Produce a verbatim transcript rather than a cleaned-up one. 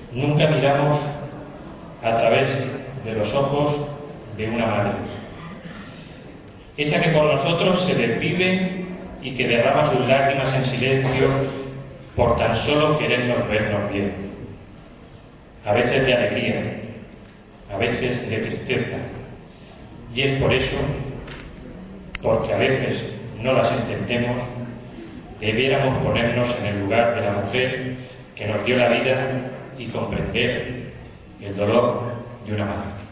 Nunca miramos a través de los ojos de una madre, esa que con nosotros se desvive y que derrama sus lágrimas en silencio por tan solo querernos vernos bien, a veces de alegría, a veces de tristeza, y es por eso, porque a veces no las entendemos, debiéramos ponernos en el lugar de la mujer que nos dio la vida y comprender el dolor de una madre.